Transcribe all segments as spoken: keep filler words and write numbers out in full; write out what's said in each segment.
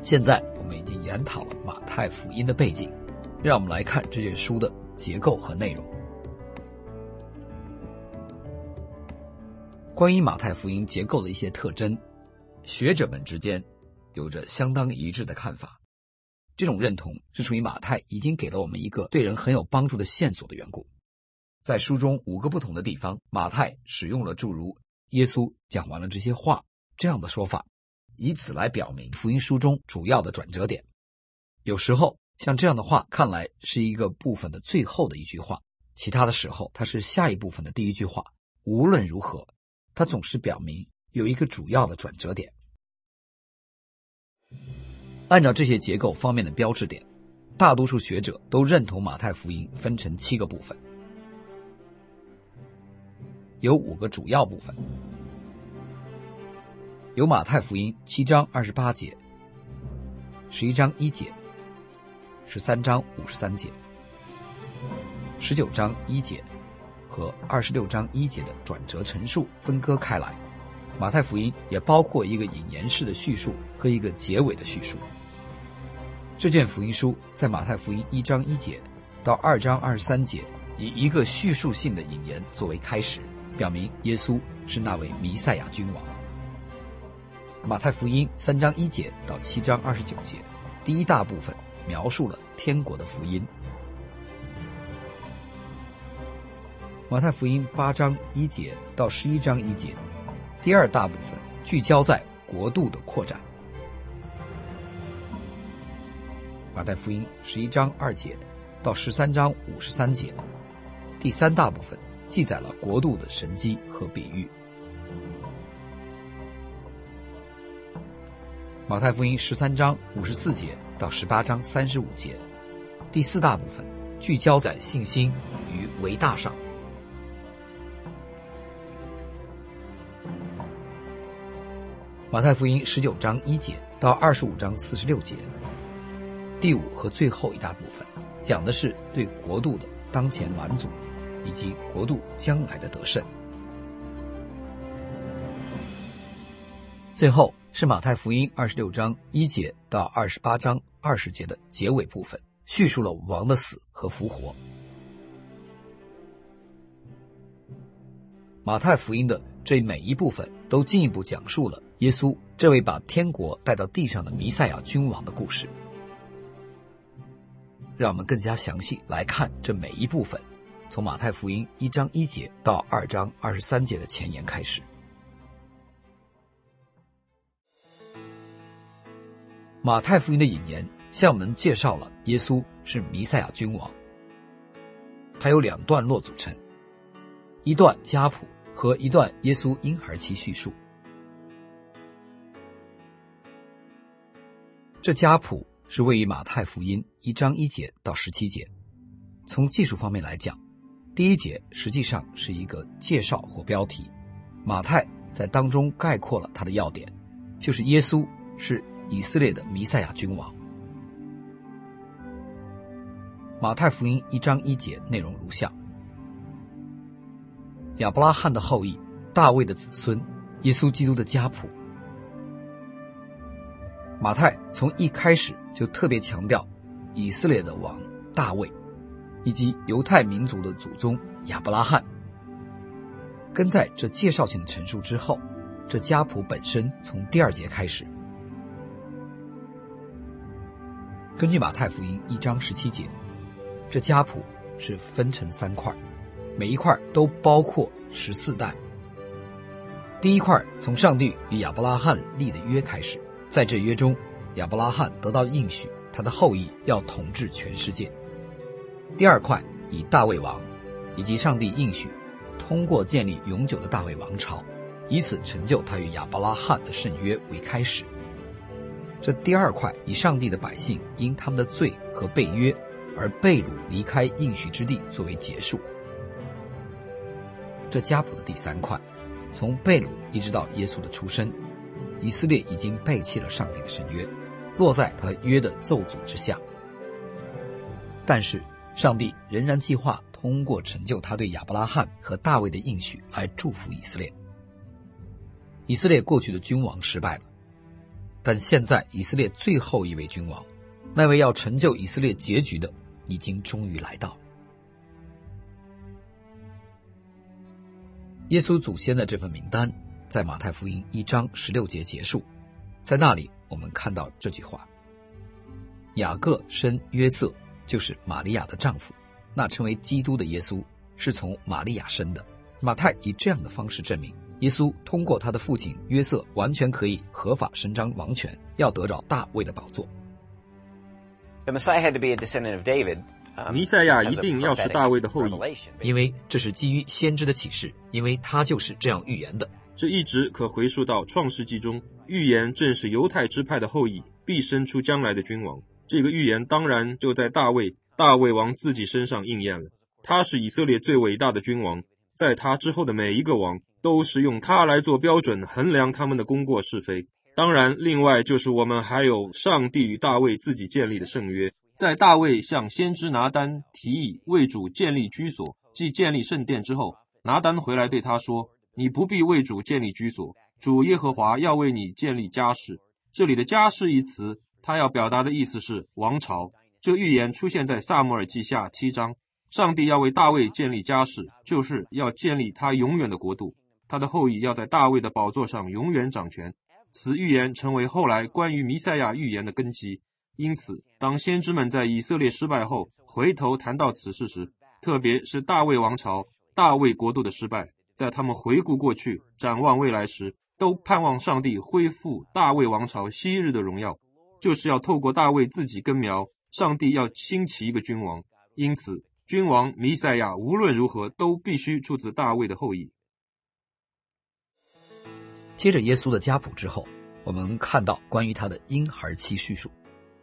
现在我们已经研讨了马太福音的背景，让我们来看这卷书的结构和内容。关于马太福音结构的一些特征，学者们之间有着相当一致的看法。这种认同是出于马太已经给了我们一个对人很有帮助的线索的缘故。在书中五个不同的地方，马太使用了诸如耶稣讲完了这些话这样的说法，以此来表明福音书中主要的转折点。有时候像这样的话看来是一个部分的最后的一句话，其他的时候它是下一部分的第一句话。无论如何，它总是表明有一个主要的转折点。按照这些结构方面的标志点，大多数学者都认同马太福音分成七个部分，有五个主要部分。有马太福音七章二十八节、十一章一节、十三章五十三节、十九章一节和二十六章一节的转折陈述分割开来。马太福音也包括一个引言式的叙述和一个结尾的叙述。这卷福音书在马太福音一章一节到二章二十三节以一个叙述性的引言作为开始，表明耶稣是那位弥赛亚君王。马太福音三章一节到七章二十九节，第一大部分描述了天国的福音。马太福音八章一节到十一章一节，第二大部分聚焦在国度的扩展。马太福音十一章二节到十三章五十三节，第三大部分记载了国度的神迹和比喻。马太福音十三章五十四节到十八章三十五节，第四大部分聚焦在信心与伟大上。马太福音十九章一节到二十五章四十六节，第五和最后一大部分讲的是对国度的当前满足以及国度将来的得胜。最后是马太福音二十六章一节到二十八章二十节的结尾部分，叙述了王的死和复活。马太福音的这每一部分都进一步讲述了耶稣这位把天国带到地上的弥赛亚君王的故事。让我们更加详细来看这每一部分，从马太福音一章一节到二章二十三节的前言开始。马太福音的引言向我们介绍了耶稣是弥赛亚君王，它由两段落组成，一段家谱和一段耶稣婴孩期叙述。这家谱是位于马太福音一章一节到十七节。从技术方面来讲，第一节实际上是一个介绍或标题，马太在当中概括了他的要点，就是耶稣是以色列的弥赛亚君王。马太福音一章一节内容如下：亚伯拉罕的后裔，大卫的子孙，耶稣基督的家谱。马太从一开始就特别强调以色列的王大卫以及犹太民族的祖宗亚伯拉罕。跟在这介绍性的陈述之后，这家谱本身从第二节开始。根据马太福音一章十七节，这家谱是分成三块，每一块都包括十四代。第一块从上帝与亚伯拉罕立的约开始，在这约中，亚伯拉罕得到应许，他的后裔要统治全世界。第二块以大卫王以及上帝应许通过建立永久的大卫王朝，以此成就他与亚伯拉罕的圣约为开始。这第二块以上帝的百姓因他们的罪和被约而被掳离开应许之地作为结束。这家谱的第三块从被掳一直到耶稣的出生，以色列已经背弃了上帝的圣约，落在他约的咒诅之下。但是上帝仍然计划通过成就他对亚伯拉罕和大卫的应许来祝福以色列。以色列过去的君王失败了， 但现在以色列最后一位君王，那位要成就以色列结局的，已经终于来到。耶稣祖先的这份名单在马太福音一章十六节结束，在那里我们看到这句话：雅各生约瑟，就是玛利亚的丈夫，那成为基督的耶稣是从玛利亚生的。马太以这样的方式证明，耶稣通过他的父亲约瑟完全可以合法伸张王权，要得着大卫的宝座。 弥赛亚一定要是大卫的后裔， 因为这是基于先知的启示，因为他就是这样预言的。 这一直可回溯到创世纪中，预言正是犹太支派的后裔必生出将来的君王。这个预言当然就在大卫大卫王自己身上应验了。他是以色列最伟大的君王，在他之后的每一个王都是用他来做标准衡量他们的功过是非。当然，另外就是我们还有上帝与大卫自己建立的圣约。在大卫向先知拿单提议为主建立居所，即建立圣殿之后，拿单回来对他说：你不必为主建立居所，主耶和华要为你建立家室。这里的家室一词，他要表达的意思是王朝。这预言出现在撒母耳记下七章，上帝要为大卫建立家室，就是要建立他永远的国度，他的后裔要在大卫的宝座上永远掌权。此预言成为后来关于弥赛亚预言的根基。因此，当先知们在以色列失败后回头谈到此事时，特别是大卫王朝、大卫国度的失败，在他们回顾过去、展望未来时，都盼望上帝恢复大卫王朝昔日的荣耀，就是要透过大卫自己根苗，上帝要兴起一个君王。因此，君王弥赛亚无论如何都必须出自大卫的后裔。 接着耶稣的家谱之后，我们看到关于他的婴孩期叙述。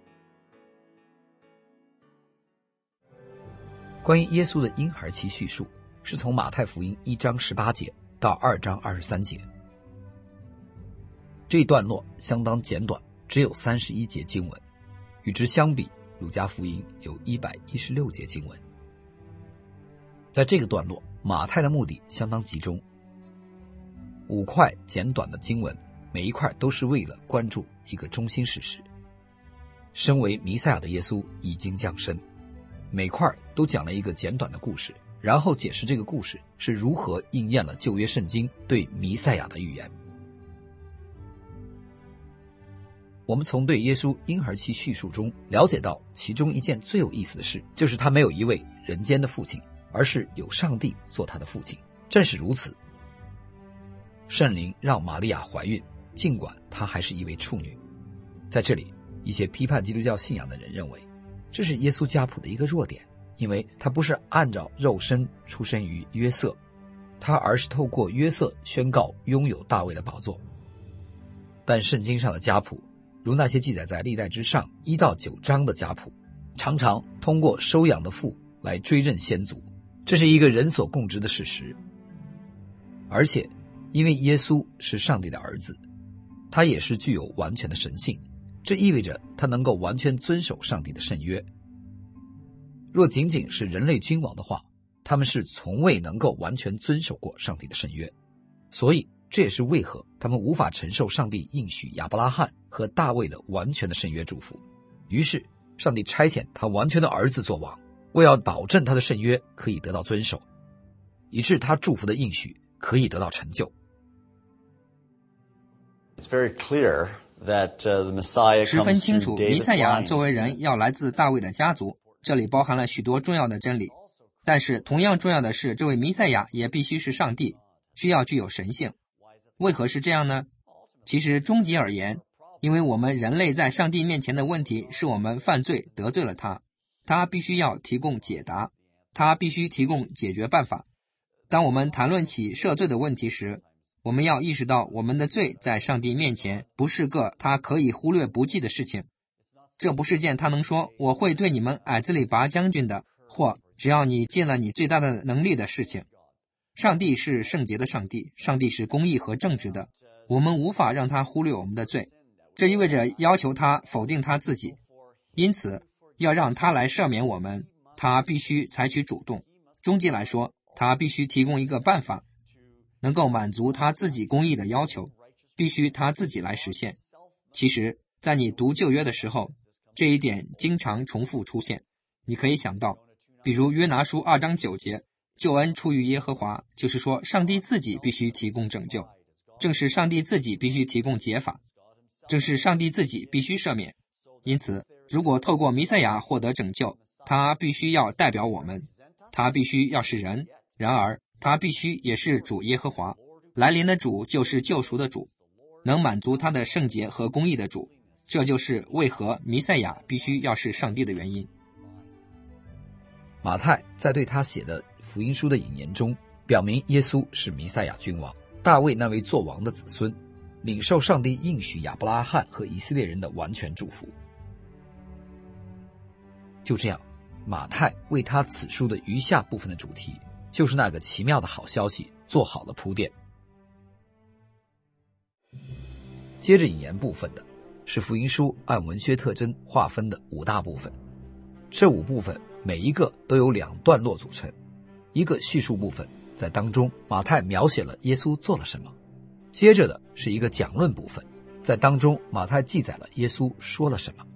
关于耶稣的婴孩期叙述是从马太福音一章十八节到二章二十三节。这一段落相当简短，只有三十一节经文，与之相比，路加福音有一百一十六节经文。在这个段落，马太的目的相当集中，五块简短的经文，每一块都是为了关注一个中心事实：身为弥赛亚的耶稣已经降生。每块都讲了一个简短的故事，然后解释这个故事是如何应验了旧约圣经对弥赛亚的预言。我们从对耶稣婴儿期叙述中了解到，其中一件最有意思的事，就是他没有一位人间的父亲，而是有上帝做他的父亲。正是如此，圣灵让玛利亚怀孕，尽管她还是一位处女。在这里，一些批判基督教信仰的人认为，这是耶稣家谱的一个弱点，因为他不是按照肉身出生于约瑟，他而是透过约瑟宣告拥有大卫的宝座。但圣经上的家谱，如那些记载在历代之上一到九章的家谱，常常通过收养的父来追认先祖，这是一个人所共知的事实。而且因为耶稣是上帝的儿子，他也是具有完全的神性，这意味着他能够完全遵守上帝的圣约。若仅仅是人类君王的话，他们是从未能够完全遵守过上帝的圣约。所以这也是为何他们无法承受上帝应许亚伯拉罕和大卫的完全的圣约祝福。于是上帝差遣他完全的儿子做王，为要保证他的圣约可以得到遵守，以致他祝福的应许可以得到成就。 It's very clear that, uh, the Messiah 十分 comes 清楚， through 弥 David's 赛亚 line. 作为人要来自大卫的家族，这里包含了许多重要的真理。但是同样重要的是，这位弥赛亚也必须是上帝，需要具有神性。为何是这样呢？其实终极而言，因为我们人类在上帝面前的问题是我们犯罪得罪了他，他必须要提供解答，他必须提供解决办法。当我们谈论起赦罪的问题时，我们要意识到我们的罪在上帝面前不是个他可以忽略不计的事情。这不是件他能说我会对你们矮子里拔将军的，或只要你尽了你最大的能力的事情。上帝是圣洁的上帝，上帝是公义和正直的，我们无法让他忽略我们的罪，这意味着要求他否定他自己。因此要让他来赦免我们，他必须采取主动。终极来说，他必须提供一个办法，能够满足他自己公义的要求，必须他自己来实现。 其实在你读旧约的时候，这一点经常重复出现。你可以想到，比如约拿书二章九节，救恩出于耶和华，就是说上帝自己必须提供拯救，正是上帝自己必须提供解法，正是上帝自己必须赦免。因此，如果透过弥赛亚获得拯救，他必须要代表我们，他必须要是人，然而他必须也是主耶和华，来临的主就是救赎的主，能满足他的圣洁和公义的主。这就是为何弥赛亚必须要是上帝的原因。 马太在对他写的福音书的引言中，表明耶稣是弥赛亚君王，大卫那位作王的子孙，领受上帝应许亚伯拉罕和以色列人的完全祝福。就这样，马太为他此书的余下部分的主题，就是那个奇妙的好消息做好了铺垫。接着引言部分的是福音书按文学特征划分的五大部分，这五部分每一个都有两段落组成。一个叙述部分，在当中马太描写了耶稣做了什么，接着的是一个讲论部分，在当中马太记载了耶稣说了什么。